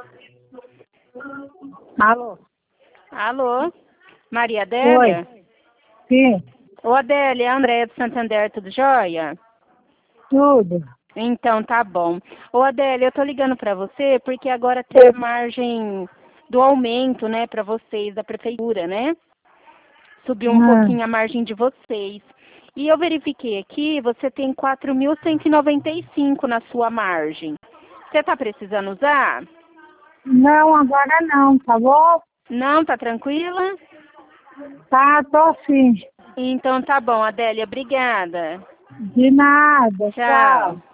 Alô? Alô? Maria Adélia? Oi. Sim, Ô, Adélia, é a Andréia do Santander, tudo jóia? tudo. Então, tá bom. Ô, Adélia, eu tô ligando pra você porque agora tem a margem do aumento, né, pra vocês, da prefeitura, né? Subiu um pouquinho a margem de vocês. E eu verifiquei aqui, você tem 4.195 na sua margem. Você tá precisando usar? Não, agora não, tá bom? Não, tá tranquila? Tá, tô sim. Então tá bom, Adélia, obrigada. De nada, tchau. Tchau.